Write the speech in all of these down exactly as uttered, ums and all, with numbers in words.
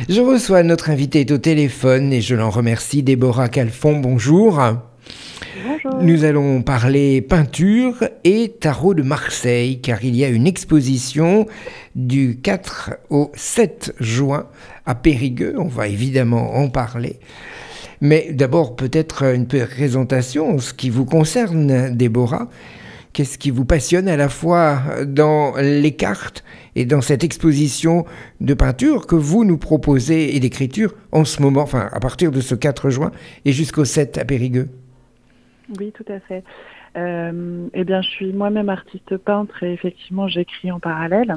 Je reçois notre invitée au téléphone et je l'en remercie, Déborah Calfon. Bonjour. Bonjour. Nous allons parler peinture et tarot de Marseille, car il y a une exposition du quatre au sept juin à Périgueux. On va évidemment en parler. Mais d'abord, peut-être une présentation en ce qui vous concerne, Déborah. Qu'est-ce qui vous passionne à la fois dans les cartes et dans cette exposition de peinture que vous nous proposez et d'écriture en ce moment, enfin à partir de ce quatre juin et jusqu'au sept à Périgueux? Oui, tout à fait. Euh, eh bien, je suis moi-même artiste peintre et effectivement, j'écris en parallèle.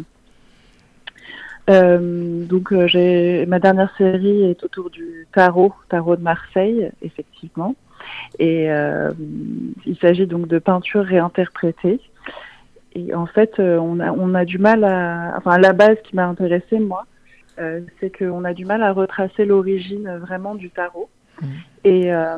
Euh, donc, euh, j'ai ma dernière série est autour du tarot, tarot de Marseille, effectivement. Et euh, il s'agit donc de peintures réinterprétées. Et en fait, euh, on a on a du mal à, enfin, à la base, ce qui m'a intéressée moi, euh, c'est qu'on a du mal à retracer l'origine vraiment du tarot. Mmh. Et euh,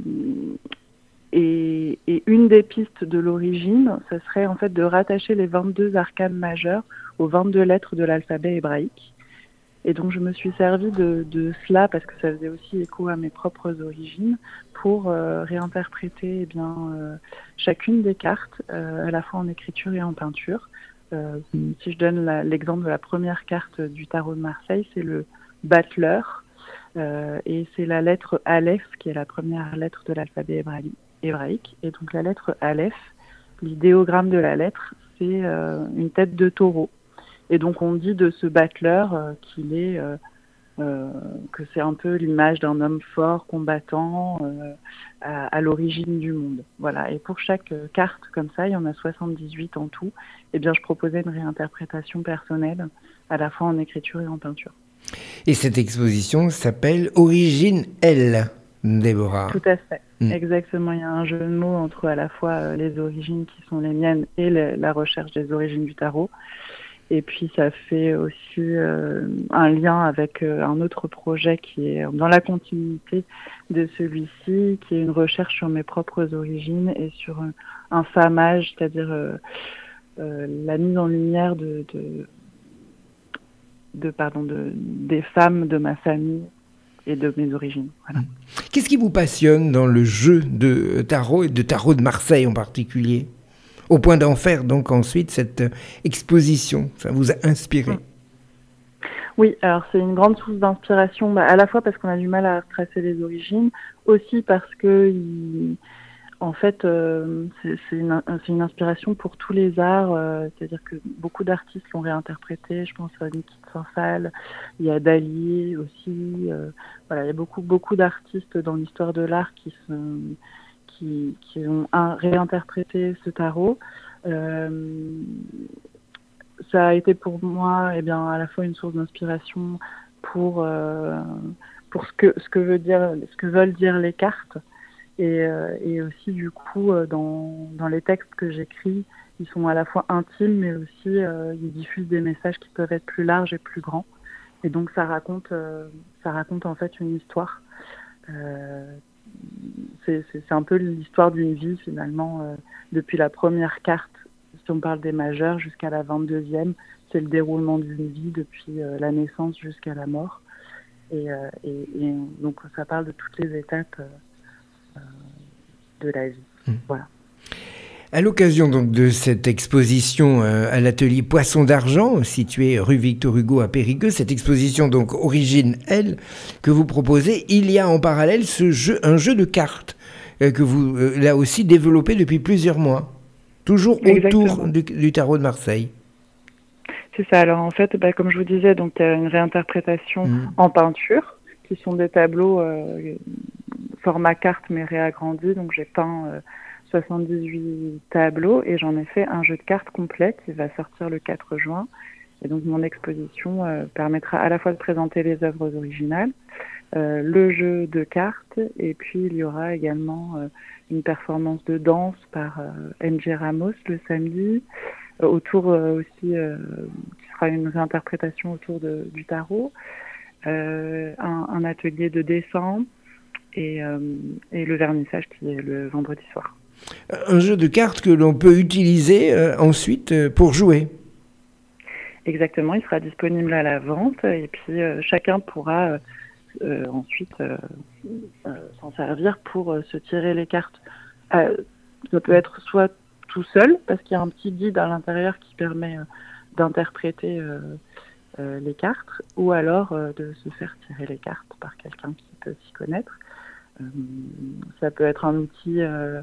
Et, et une des pistes de l'origine, ce serait en fait de rattacher les vingt-deux arcanes majeures aux vingt-deux lettres de l'alphabet hébraïque. Et donc je me suis servie de, de cela parce que ça faisait aussi écho à mes propres origines pour euh, réinterpréter eh bien, euh, chacune des cartes, euh, à la fois en écriture et en peinture. Euh, si je donne la, l'exemple de la première carte du tarot de Marseille, c'est le battleur. Euh, et c'est la lettre Aleph qui est la première lettre de l'alphabet hébraïque. hébraïque. Et donc la lettre Aleph, l'idéogramme de la lettre, c'est euh, une tête de taureau. Et donc on dit de ce battleur euh, qu'il est, euh, euh, que c'est un peu l'image d'un homme fort, combattant, euh, à, à l'origine du monde. Voilà. Et pour chaque euh, carte comme ça, il y en a soixante-dix-huit en tout. Eh bien, je proposais une réinterprétation personnelle, à la fois en écriture et en peinture. Et cette exposition s'appelle Origine L, Déborah. Tout à fait. Mmh. Exactement. Il y a un jeu de mots entre à la fois euh, les origines qui sont les miennes et le, la recherche des origines du tarot. Et puis ça fait aussi euh, un lien avec euh, un autre projet qui est dans la continuité de celui-ci, qui est une recherche sur mes propres origines et sur un, un famage, c'est-à-dire euh, euh, la mise en lumière de, de, de, pardon, de, des femmes de ma famille et de mes origines. Voilà. Qu'est-ce qui vous passionne dans le jeu de tarot et de tarot de Marseille en particulier, au point d'en faire donc ensuite cette exposition? Ça vous a inspiré? Mmh. Oui, alors c'est une grande source d'inspiration, bah, à la fois parce qu'on a du mal à retracer les origines, aussi parce que il, en fait euh, c'est, c'est, une, c'est une inspiration pour tous les arts, euh, c'est-à-dire que beaucoup d'artistes l'ont réinterprété. Je pense à Nikit Sansal, il y a Dali aussi, euh, voilà, il y a beaucoup beaucoup d'artistes dans l'histoire de l'art qui sont qui, qui ont un, réinterprété ce tarot. Euh, ça a été pour moi eh bien, à la fois une source d'inspiration pour, euh, pour ce, que, ce, que veut dire, ce que veulent dire les cartes. Et, euh, et aussi, du coup, dans, dans les textes que j'écris, ils sont à la fois intimes, mais aussi euh, ils diffusent des messages qui peuvent être plus larges et plus grands. Et donc, ça raconte, euh, ça raconte en fait une histoire. Euh, c'est, c'est, c'est un peu l'histoire d'une vie, finalement, euh, depuis la première carte. Si on parle des majeures jusqu'à la vingt-deuxième, c'est le déroulement d'une vie depuis euh, la naissance jusqu'à la mort. Et, euh, et, et donc ça parle de toutes les étapes euh, de la vie. Mmh. Voilà. À l'occasion donc de cette exposition euh, à l'atelier Poisson d'Argent, situé rue Victor Hugo à Périgueux, cette exposition donc Origine L que vous proposez, il y a en parallèle ce jeu, un jeu de cartes euh, que vous euh, là aussi développez depuis plusieurs mois. Toujours autour du, du tarot de Marseille. C'est ça. Alors en fait, bah, comme je vous disais, donc il y a une réinterprétation mmh. en peinture, qui sont des tableaux euh, format carte mais réagrandis. Donc j'ai peint euh, soixante-dix-huit tableaux et j'en ai fait un jeu de cartes complet qui va sortir le quatre juin. Et donc mon exposition euh, permettra à la fois de présenter les œuvres originales, euh, le jeu de cartes, et puis il y aura également euh, une performance de danse par euh, N G Ramos le samedi, euh, autour euh, aussi, euh, qui sera une réinterprétation autour de, du tarot, euh, un, un atelier de dessin et, euh, et le vernissage qui est le vendredi soir. Un jeu de cartes que l'on peut utiliser euh, ensuite euh, pour jouer. Exactement, il sera disponible à la vente et puis euh, chacun pourra euh, euh, ensuite euh, euh, s'en servir pour euh, se tirer les cartes. Euh, ça peut être soit tout seul, parce qu'il y a un petit guide à l'intérieur qui permet euh, d'interpréter euh, euh, les cartes, ou alors euh, de se faire tirer les cartes par quelqu'un qui peut s'y connaître. Euh, ça peut être un outil euh,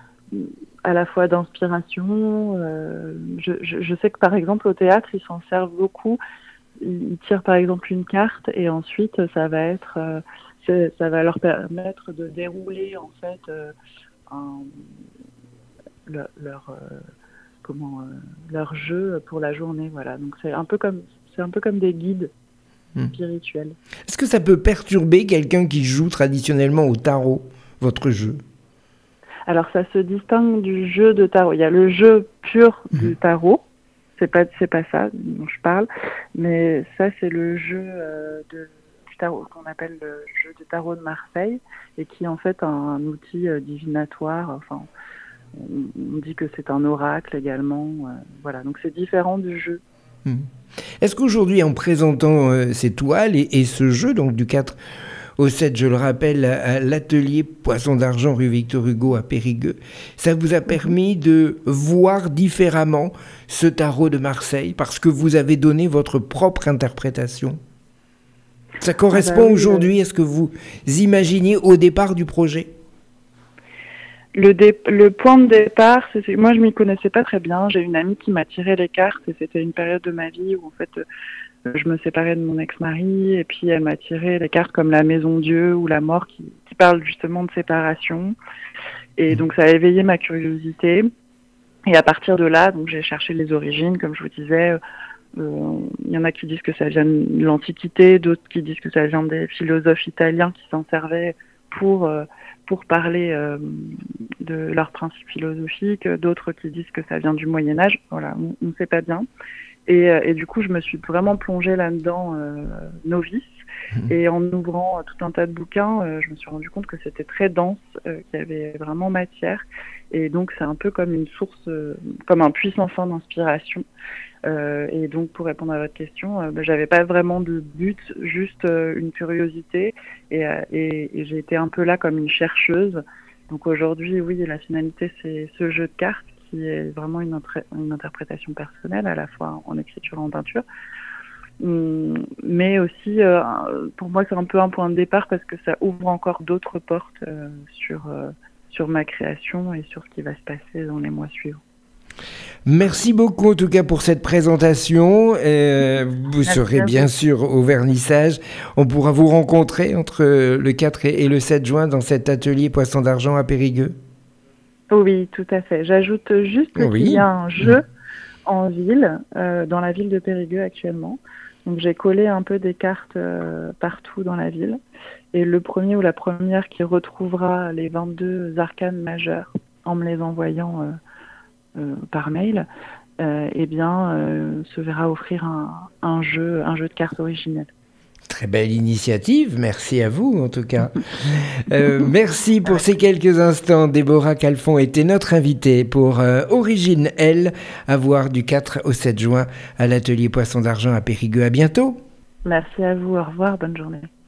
à la fois d'inspiration. Euh, je, je, je sais que par exemple au théâtre, ils s'en servent beaucoup. Ils tirent par exemple une carte et ensuite ça va être, euh, ça va leur permettre de dérouler en fait euh, un, leur, leur euh, comment euh, leur jeu pour la journée. Voilà. Donc c'est un peu comme c'est un peu comme des guides mmh. spirituels. Est-ce que ça peut perturber quelqu'un qui joue traditionnellement au tarot, votre jeu ? Alors ça se distingue du jeu de tarot. Il y a le jeu pur mmh. du tarot. C'est pas c'est pas ça dont je parle, mais ça c'est le jeu euh, de du tarot qu'on appelle le jeu de tarot de Marseille et qui est en fait un, un outil euh, divinatoire. Enfin, on, on dit que c'est un oracle également. Euh, voilà, donc c'est différent du jeu. Mmh. Est-ce qu'aujourd'hui, en présentant euh, ces toiles et, et ce jeu, donc du quatre au sept, je le rappelle, à l'atelier Poisson d'Argent rue Victor Hugo à Périgueux, ça vous a permis de voir différemment ce tarot de Marseille parce que vous avez donné votre propre interprétation? Ça correspond ah bah oui, aujourd'hui euh... à ce que vous imaginiez au départ du projet? Le, dé- le point de départ, c'est, c'est, moi je m'y connaissais pas très bien. J'ai une amie qui m'a tiré les cartes et c'était une période de ma vie où en fait euh, je me séparais de mon ex-mari et puis elle m'a tiré les cartes comme la maison Dieu ou la mort qui, qui parlent justement de séparation. Et donc ça a éveillé ma curiosité. Et à partir de là, donc j'ai cherché les origines, comme je vous disais. Il euh, y en a qui disent que ça vient de l'Antiquité, d'autres qui disent que ça vient des philosophes italiens qui s'en servaient pour euh, pour parler euh, de leurs principes philosophiques, d'autres qui disent que ça vient du Moyen-Âge. Voilà, on ne sait pas bien. Et, et du coup, je me suis vraiment plongée là-dedans euh, novice. Et en ouvrant euh, tout un tas de bouquins, euh, je me suis rendu compte que c'était très dense, euh, qu'il y avait vraiment matière. Et donc, c'est un peu comme une source, euh, comme un puits sans fin d'inspiration. Euh, et donc, pour répondre à votre question, euh, bah, j'avais pas vraiment de but, juste euh, une curiosité. Et, euh, et, et j'ai été un peu là comme une chercheuse. Donc aujourd'hui, oui, la finalité, c'est ce jeu de cartes qui est vraiment une, intré- une interprétation personnelle, à la fois en écriture et en peinture. Hum, mais aussi, euh, pour moi, c'est un peu un point de départ parce que ça ouvre encore d'autres portes euh, sur, euh, sur ma création et sur ce qui va se passer dans les mois suivants. Merci beaucoup en tout cas pour cette présentation. Euh, vous Merci serez bien sûr au vernissage. On pourra vous rencontrer entre le quatre et le sept juin dans cet atelier Poisson d'Argent à Périgueux. Oui, tout à fait. J'ajoute juste oui. qu'il y a un jeu en ville, euh, dans la ville de Périgueux actuellement. Donc j'ai collé un peu des cartes euh, partout dans la ville. Et le premier ou la première qui retrouvera les vingt-deux arcanes majeures en me les envoyant euh, Euh, par mail, euh, eh bien, euh, se verra offrir un, un jeu, un jeu de cartes originel. Très belle initiative, merci à vous en tout cas. euh, merci pour ces quelques instants. Déborah Calfon était notre invitée pour euh, Origine L, à voir du quatre au sept juin à l'atelier Poisson d'Argent à Périgueux. À bientôt. Merci à vous, au revoir, bonne journée.